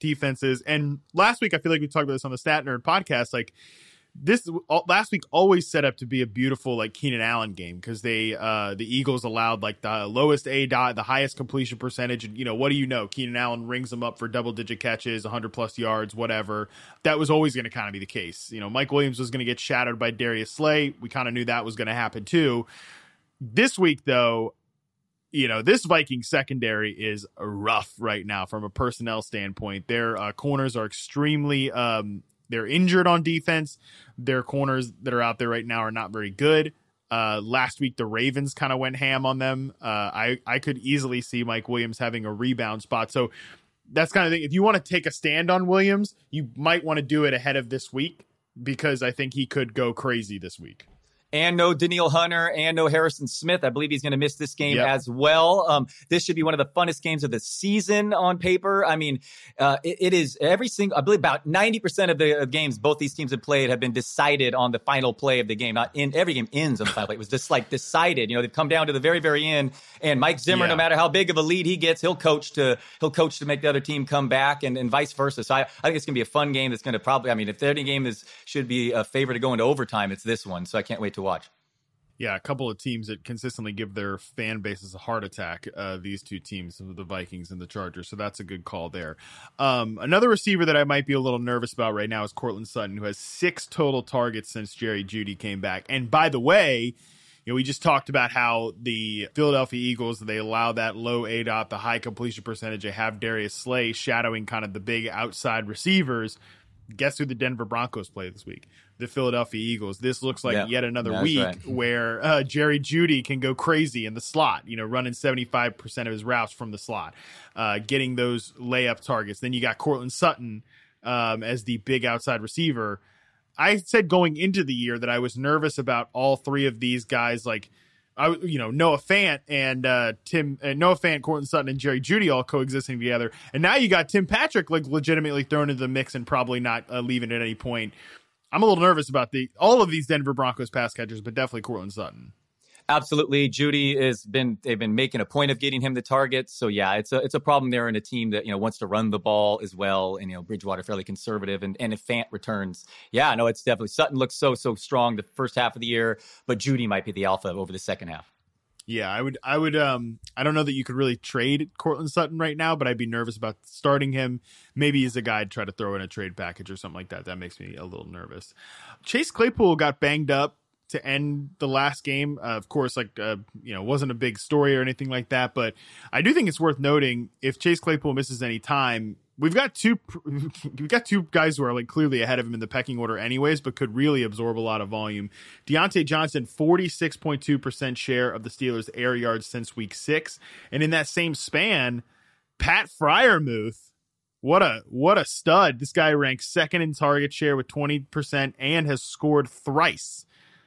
Speaker 1: defenses. And last week, I feel like we talked about this on the Stat Nerd podcast. Like this last week always set up to be a beautiful like Keenan Allen game because they uh, the Eagles allowed like the lowest A dot, the highest completion percentage. And, you know, what do you know? Keenan Allen rings them up for double digit catches, one hundred plus yards, whatever. That was always going to kind of be the case. You know, Mike Williams was going to get shadowed by Darius Slay. We kind of knew that was going to happen too. This week, though, you know, this Viking secondary is rough right now from a personnel standpoint. Their uh, corners are extremely um, they're injured on defense. Their corners that are out there right now are not very good. Uh, last week, the Ravens kind of went ham on them. Uh, I, I could easily see Mike Williams having a rebound spot. So that's kind of thing. If you want to take a stand on Williams, you might want to do it ahead of this week because I think he could go crazy this week.
Speaker 2: And no Danielle Hunter and no Harrison Smith. I believe he's going to miss this game
Speaker 1: yep.
Speaker 2: as well. Um, this should be one of the funnest games of the season on paper. I mean, uh, it, it is every single, I believe about ninety percent of the games both these teams have played have been decided on the final play of the game. Not in every game ends on the final play. It was just like decided. You know, they've come down to the very, very end. And Mike Zimmer, yeah. no matter how big of a lead he gets, he'll coach to he'll coach to make the other team come back and, and vice versa. So I, I think it's going to be a fun game that's going to probably, I mean, if any game is should be a favor to go into overtime, it's this one. So I can't wait to watch.
Speaker 1: Yeah, a couple of teams that consistently give their fan bases a heart attack, uh, these two teams, the Vikings and the Chargers. So that's a good call there. Um, another receiver that I might be a little nervous about right now is Courtland Sutton, who has six total targets since Jerry Jeudy came back. And by the way, you know, we just talked about how the Philadelphia Eagles, they allow that low A DOT, the high completion percentage. They have Darius Slay shadowing kind of the big outside receivers. Guess who the Denver Broncos play this week? The Philadelphia Eagles. This looks like
Speaker 2: yeah,
Speaker 1: yet another week right. where uh, Jerry Jeudy can go crazy in the slot, you know, running seventy-five percent of his routes from the slot, uh, getting those layup targets. Then you got Courtland Sutton um, as the big outside receiver. I said going into the year that I was nervous about all three of these guys, like, I, you know, Noah Fant and uh, Tim, uh, Noah Fant, Courtland Sutton, and Jerry Jeudy all coexisting together, and now you got Tim Patrick like legitimately thrown into the mix and probably not uh, leaving at any point. I'm a little nervous about the all of these Denver Broncos pass catchers, but definitely Courtland Sutton.
Speaker 2: Absolutely, Jeudy has been. They've been making a point of getting him the targets. So yeah, it's a it's a problem there in a team that you know wants to run the ball as well. And you know Bridgewater fairly conservative, and and if Fant returns, yeah, no, it's definitely Sutton looks so so strong the first half of the year, but Jeudy might be the alpha over the second half.
Speaker 1: Yeah, I would, I would, um, I don't know that you could really trade Courtland Sutton right now, but I'd be nervous about starting him. Maybe he's a guy to try to throw in a trade package or something like that. That makes me a little nervous. Chase Claypool got banged up to end the last game. Uh, of course, like, uh, you know, wasn't a big story or anything like that, but I do think it's worth noting if Chase Claypool misses any time, we've got two, we've got two guys who are like clearly ahead of him in the pecking order anyways, but could really absorb a lot of volume. Deontay Johnson, forty-six point two percent share of the Steelers' air yards since week six. And in that same span, Pat Freiermuth, what a, what a stud. This guy ranks second in target share with twenty percent and has scored thrice.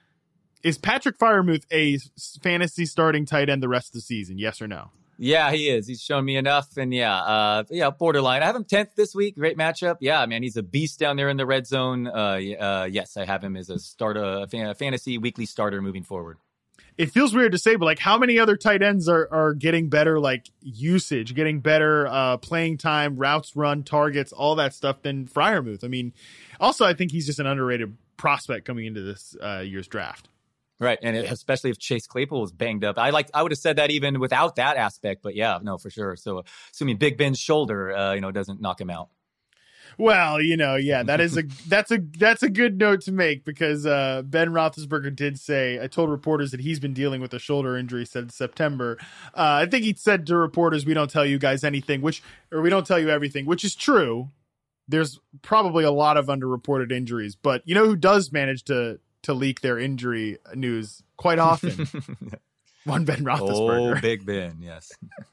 Speaker 1: Is Patrick Freiermuth a fantasy starting tight end the rest of the season? Yes or no?
Speaker 2: Yeah, he is. He's shown me enough. And yeah, uh, yeah, borderline. I have him tenth this week. Great matchup. Yeah, man, he's a beast down there in the red zone. Uh, uh, yes, I have him as a starter, a fan, fantasy weekly starter moving forward.
Speaker 1: It feels weird to say, but like how many other tight ends are, are getting better, like usage, getting better uh, playing time, routes run, targets, all that stuff than Freiermuth? I mean, also, I think he's just an underrated prospect coming into this uh, year's draft.
Speaker 2: Right, and it, especially if Chase Claypool was banged up, I like I would have said that even without that aspect. But yeah, no, for sure. So assuming Big Ben's shoulder, uh, you know, doesn't knock him out.
Speaker 1: Well, you know, yeah, that is a that's a that's a good note to make because uh, Ben Roethlisberger did say, I told reporters that he's been dealing with a shoulder injury since September. Uh, I think he said to reporters, "We don't tell you guys anything," which or we don't tell you everything, which is true. There's probably a lot of underreported injuries, but you know who does manage to to leak their injury news quite often? One Ben Roethlisberger.
Speaker 2: Oh, Big Ben, yes.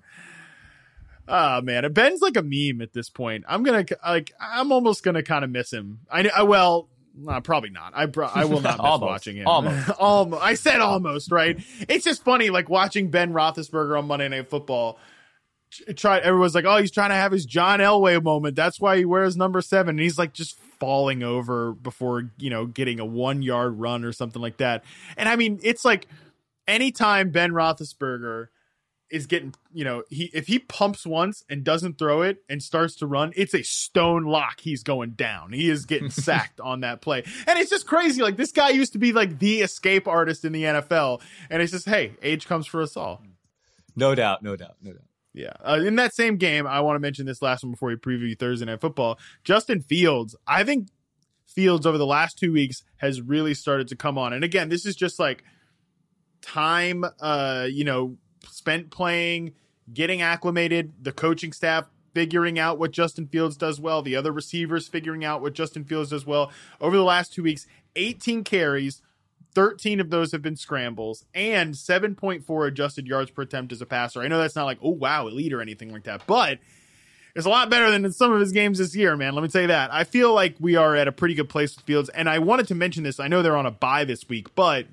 Speaker 1: Oh man, Ben's like a meme at this point. I'm gonna like, I'm almost gonna kind of miss him. I, I well, uh, probably not. I I will not miss
Speaker 2: almost,
Speaker 1: watching him.
Speaker 2: Almost,
Speaker 1: almost. I said almost, right? It's just funny, like watching Ben Roethlisberger on Monday Night Football. Try everyone's like, oh, he's trying to have his John Elway moment. That's why he wears number seven. And he's like just falling over before, you know, getting a one yard run or something like that. And I mean, it's like anytime Ben Roethlisberger is getting, you know, he if he pumps once and doesn't throw it and starts to run, it's a stone lock. He's going down. He is getting sacked on that play. And it's just crazy. Like, this guy used to be like the escape artist in the N F L. And it's just, hey, age comes for us all.
Speaker 2: No doubt. No doubt. No doubt.
Speaker 1: Yeah. Uh, in that same game, I want to mention this last one before we preview Thursday Night Football. Justin Fields, I think Fields over the last two weeks has really started to come on. And again, this is just like time, uh, you know, spent playing, getting acclimated, the coaching staff figuring out what Justin Fields does well, the other receivers figuring out what Justin Fields does well. Over the last two weeks, eighteen carries, thirteen of those have been scrambles, and seven point four adjusted yards per attempt as a passer. I know that's not like, oh, wow, elite or anything like that, but it's a lot better than in some of his games this year, man. Let me tell you that. I feel like we are at a pretty good place with Fields, and I wanted to mention this. I know they're on a bye this week, but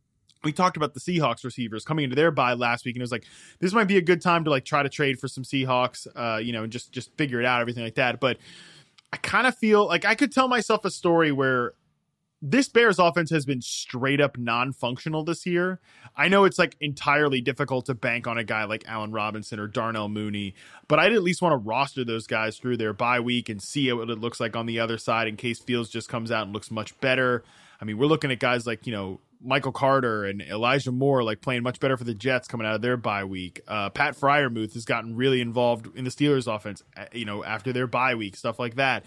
Speaker 1: we talked about the Seahawks receivers coming into their bye last week, and it was like, this might be a good time to like try to trade for some Seahawks, uh, you know, and just, just figure it out, everything like that. But I kind of feel like I could tell myself a story where this Bears offense has been straight up non-functional this year. I know it's like entirely difficult to bank on a guy like Allen Robinson or Darnell Mooney, but I'd at least want to roster those guys through their bye week and see what it looks like on the other side in case Fields just comes out and looks much better. I mean, we're looking at guys like, you know, Michael Carter and Elijah Moore, like playing much better for the Jets coming out of their bye week. Uh, Pat Freiermuth has gotten really involved in the Steelers offense, you know, after their bye week, stuff like that.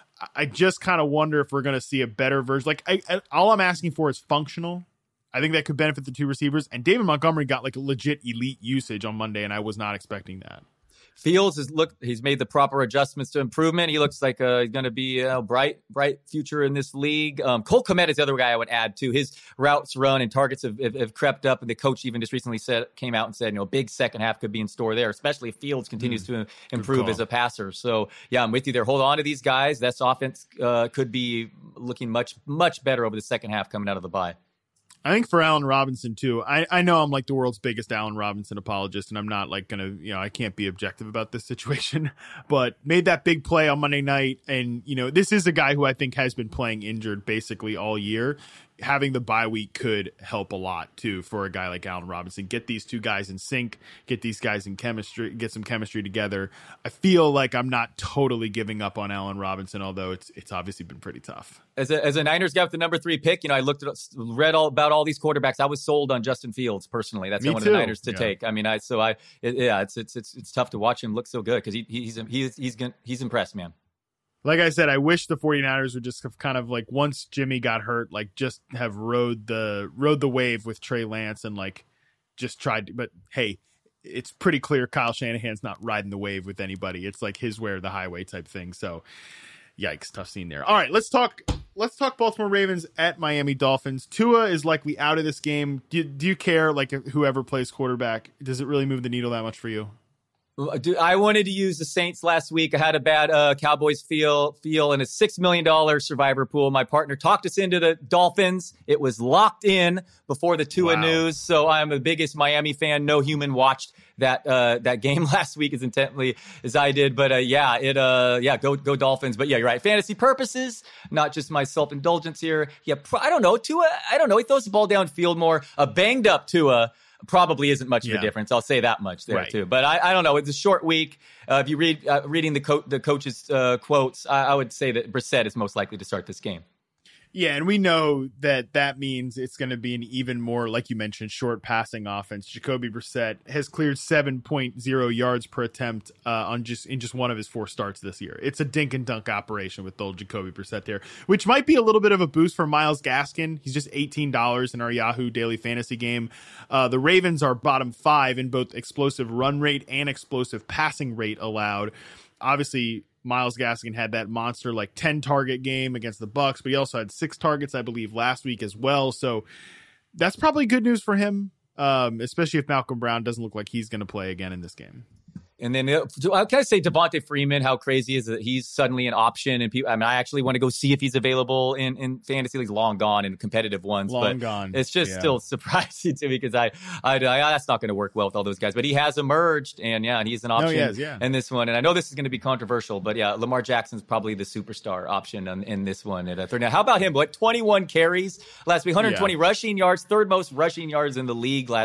Speaker 1: I just kind of wonder if we're going to see a better version. Like, I, I, all I'm asking for is functional. I think that could benefit the two receivers. And David Montgomery got like legit elite usage on Monday, and I was not expecting that.
Speaker 2: Fields has looked, he's made the proper adjustments to improvement. He looks like uh, he's going to be a bright, bright future in this league. Um, Cole Kmet is the other guy I would add to. His routes run and targets have, have, have crept up. And the coach even just recently said, came out and said, you know, big second half could be in store there, especially if Fields continues mm, to improve as a passer. So yeah, I'm with you there. Hold on to these guys. This offense uh, could be looking much, much better over the second half coming out of the bye.
Speaker 1: I think for Allen Robinson too, I, I know I'm like the world's biggest Allen Robinson apologist, and I'm not like going to, you know, I can't be objective about this situation, but made that big play on Monday night. And, you know, this is a guy who I think has been playing injured basically all year. Having the bye week could help a lot too for a guy like Allen Robinson. Get these two guys in sync, get these guys in chemistry, get some chemistry together. I feel like I'm not totally giving up on Allen Robinson, although it's it's obviously been pretty tough. As
Speaker 2: a as a Niners guy with the number three pick, you know, I looked at read all about all these quarterbacks. I was sold on Justin Fields personally. That's
Speaker 1: Me
Speaker 2: one
Speaker 1: too.
Speaker 2: of the Niners to
Speaker 1: yeah.
Speaker 2: take. I mean, I so I it, yeah, it's it's it's it's tough to watch him look so good because he he's he's he's he's he's impressed, man.
Speaker 1: Like I said, I wish the 49ers would just have kind of like, once Jimmy got hurt, like just have rode the rode the wave with Trey Lance and like just tried to, but hey, it's pretty clear Kyle Shanahan's not riding the wave with anybody. It's like his way or the highway type thing. So yikes, tough scene there. All right, let's talk let's talk Baltimore Ravens at Miami Dolphins. Tua is likely out of this game. Do, do you care, like, whoever plays quarterback? Does it really move the needle that much for you?
Speaker 2: Dude, I wanted to use the Saints last week. I had a bad uh, Cowboys feel feel in a six million dollars survivor pool. My partner talked us into the Dolphins. It was locked in before the Tua
Speaker 1: wow.
Speaker 2: news. So I'm the biggest Miami fan. No human watched that uh, that game last week as intently as I did. But uh, yeah, it uh, yeah, go go Dolphins. But yeah, you're right. Fantasy purposes, not just my self-indulgence here. Yeah, I don't know. Tua, I don't know. He throws the ball downfield more. A banged up Tua probably isn't much of
Speaker 1: yeah.
Speaker 2: a difference. I'll say that much there
Speaker 1: right.
Speaker 2: too. But I, I don't know. It's a short week. Uh, if you read uh, reading the co- the coach's uh, quotes, I, I would say that Brissett is most likely to start this game.
Speaker 1: Yeah, and we know that that means it's going to be an even more, like you mentioned, short passing offense. Jacoby Brissett has cleared seven point oh yards per attempt uh, on just in just one of his four starts this year. It's a dink and dunk operation with old Jacoby Brissett there, which might be a little bit of a boost for Myles Gaskin. He's just eighteen dollars in our Yahoo Daily Fantasy game. Uh, the Ravens are bottom five in both explosive run rate and explosive passing rate allowed. Obviously, Myles Gaskin had that monster like ten target game against the Bucs, but he also had six targets, I believe, last week as well. So that's probably good news for him, um, especially if Malcolm Brown doesn't look like he's going to play again in this game.
Speaker 2: And then uh, can I say Devontae Freeman, how crazy is that he's suddenly an option? And people, I mean, I actually want to go see if he's available in, in fantasy leagues, long gone in competitive ones.
Speaker 1: Long
Speaker 2: but
Speaker 1: gone.
Speaker 2: It's just
Speaker 1: yeah.
Speaker 2: still surprising to me because I, I, I, that's not going to work well with all those guys. But he has emerged, and yeah, and he's an option
Speaker 1: no, he has, yeah.
Speaker 2: in this one. And I know this is going to be controversial, but yeah, Lamar Jackson's probably the superstar option in, in this one at a third. Now, how about him? What, twenty-one carries last week, one hundred twenty yeah. rushing yards, third most rushing yards in the league last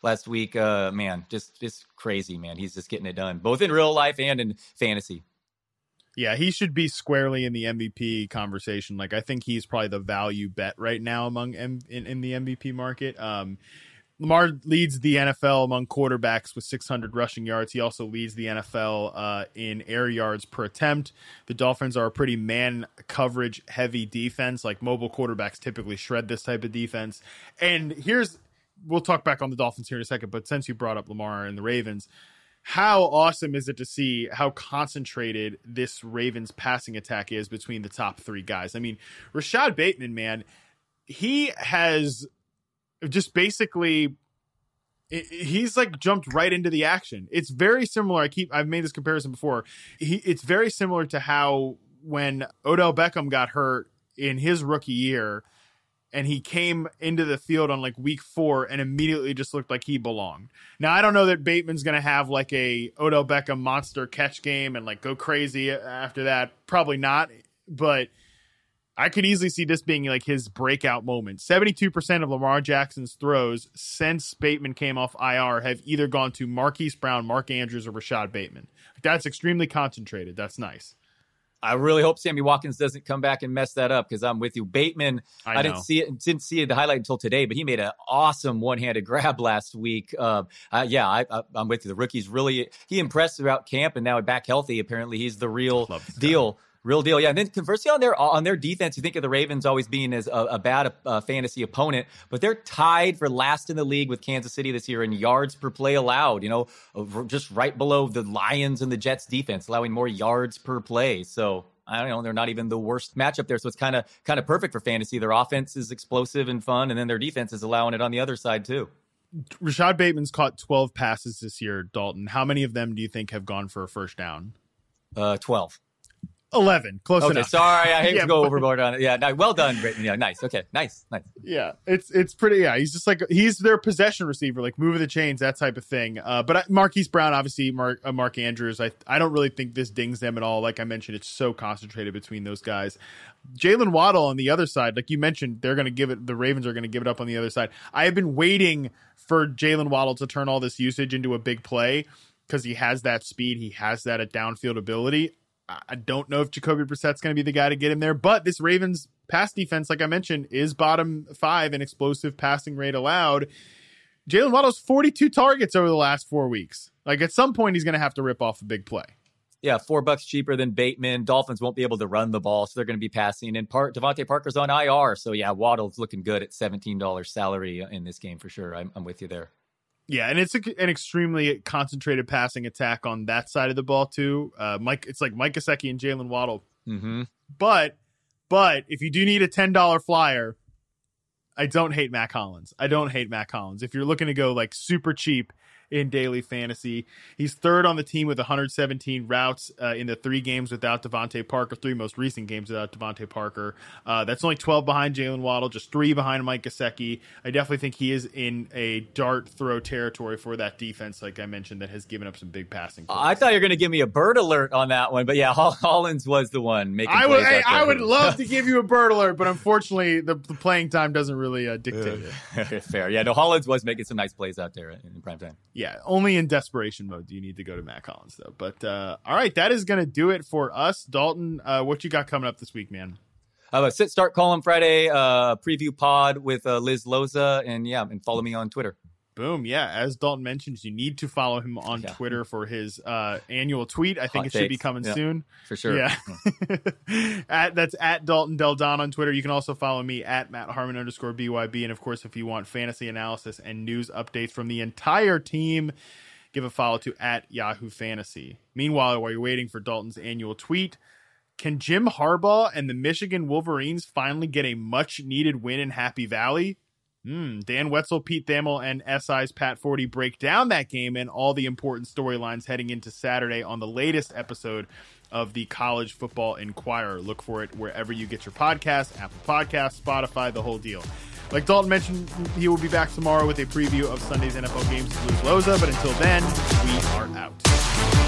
Speaker 2: last week. Uh, man, just just crazy, man. He's just getting it done, both in real life and in fantasy.
Speaker 1: Yeah, he should be squarely in the M V P conversation. Like, I think he's probably the value bet right now among M- in, in the M V P market. Um, Lamar leads the N F L among quarterbacks with six hundred rushing yards. He also leads the N F L uh, in air yards per attempt. The Dolphins are a pretty man coverage heavy defense. Like, mobile quarterbacks typically shred this type of defense. And here's, we'll talk back on the Dolphins here in a second, but since you brought up Lamar and the Ravens, how awesome is it to see how concentrated this Ravens passing attack is between the top three guys? I mean, Rashad Bateman, man, he has just basically, he's like jumped right into the action. It's very similar. I keep, I've made this comparison before. He, it's very similar to how when Odell Beckham got hurt in his rookie year, and he came into the field on like week four and immediately just looked like he belonged. Now, I don't know that Bateman's going to have like a Odell Beckham monster catch game and like go crazy after that. Probably not, but I could easily see this being like his breakout moment. seventy-two percent of Lamar Jackson's throws since Bateman came off I R have either gone to Marquise Brown, Mark Andrews, or Rashad Bateman. That's extremely concentrated. That's nice.
Speaker 2: I really hope Sammy Watkins doesn't come back and mess that up, because I'm with you. Bateman, I,
Speaker 1: I
Speaker 2: didn't see it, didn't see the highlight until today, but he made an awesome one-handed grab last week. Uh, uh, yeah, I, I, I'm with you. The rookie's really, he impressed throughout camp, and now back healthy. Apparently, he's the real deal. Guy. Real deal, yeah. And then conversely, on their on their defense, you think of the Ravens always being as a, a bad uh, fantasy opponent, but they're tied for last in the league with Kansas City this year in yards per play allowed. You know, just right below the Lions and the Jets defense, allowing more yards per play. So I don't know, they're not even the worst matchup there. So it's kind of kind of perfect for fantasy. Their offense is explosive and fun, and then their defense is allowing it on the other side too.
Speaker 1: Rashad Bateman's caught twelve passes this year, Dalton. How many of them do you think have gone for a first down?
Speaker 2: Uh, twelve.
Speaker 1: eleven. Close
Speaker 2: okay,
Speaker 1: enough.
Speaker 2: Sorry, I hate
Speaker 1: yeah,
Speaker 2: to go
Speaker 1: but,
Speaker 2: overboard on it. Yeah, no, well done. Great. Yeah, nice. Okay, nice, nice.
Speaker 1: Yeah, it's it's pretty. Yeah, he's just like he's their possession receiver, like moving the chains, that type of thing. Uh, but I, Marquise Brown, obviously, Mark uh, Mark Andrews. I I don't really think this dings them at all. Like I mentioned, it's so concentrated between those guys. Jalen Waddle on the other side, like you mentioned, they're going to give it. The Ravens are going to give it up on the other side. I have been waiting for Jalen Waddle to turn all this usage into a big play because he has that speed, he has that at downfield ability. I don't know if Jacoby Brissett's going to be the guy to get him there, but this Ravens pass defense, like I mentioned, is bottom five in explosive passing rate allowed. Jalen Waddle's forty-two targets over the last four weeks. Like at some point, he's going to have to rip off a big play.
Speaker 2: Yeah, four bucks cheaper than Bateman. Dolphins won't be able to run the ball, so they're going to be passing. And part Devontae Parker's on I R, so yeah, Waddle's looking good at seventeen dollars salary in this game for sure. I'm, I'm with you there.
Speaker 1: Yeah, and it's a, an extremely concentrated passing attack on that side of the ball too. Uh, Mike, it's like Mike Gesicki and Jalen Waddle.
Speaker 2: Mm-hmm.
Speaker 1: But, but if you do need a ten dollar flyer, I don't hate Mac Hollins. I don't hate Mac Hollins. If you're looking to go like super cheap in daily fantasy, he's third on the team with one hundred seventeen routes uh, in the three games without Devontae Parker, three most recent games without Devontae Parker. Uh, that's only twelve behind Jalen Waddle, just three behind Mike Gesicki. I definitely think he is in a dart throw territory for that defense, like I mentioned, that has given up some big passing plays.
Speaker 2: I thought you were going to give me a bird alert on that one, but yeah, Hollins was the one making
Speaker 1: I would,
Speaker 2: plays.
Speaker 1: I, I would love to give you a bird alert, but unfortunately, the, the playing time doesn't really uh, dictate it.
Speaker 2: Fair. Yeah, no, Hollins was making some nice plays out there in, in prime time.
Speaker 1: Yeah, only in desperation mode do you need to go to Mac Hollins, though. But uh, all right, that is going to do it for us. Dalton, uh, what you got coming up this week, man?
Speaker 2: I have a sit start column Friday, uh, preview pod with uh, Liz Loza, and yeah, and follow me on Twitter.
Speaker 1: Boom. Yeah, as Dalton mentions, you need to follow him on yeah. Twitter for his uh, annual tweet. I think Hot it takes. should be coming
Speaker 2: yeah,
Speaker 1: soon.
Speaker 2: For sure.
Speaker 1: Yeah. yeah. at, that's at Dalton Del Don on Twitter. You can also follow me at Matt Harmon underscore B Y B. And of course, if you want fantasy analysis and news updates from the entire team, give a follow to at Yahoo Fantasy. Meanwhile, while you're waiting for Dalton's annual tweet, can Jim Harbaugh and the Michigan Wolverines finally get a much-needed win in Happy Valley? Mm, Dan Wetzel, Pete Thamel, and S I's Pat Forty break down that game and all the important storylines heading into Saturday on the latest episode of the College Football Inquirer. Look for it wherever you get your podcasts, Apple Podcasts, Spotify, the whole deal. Like Dalton mentioned, he will be back tomorrow with a preview of Sunday's N F L games with Liz Loza, but until then, we are out.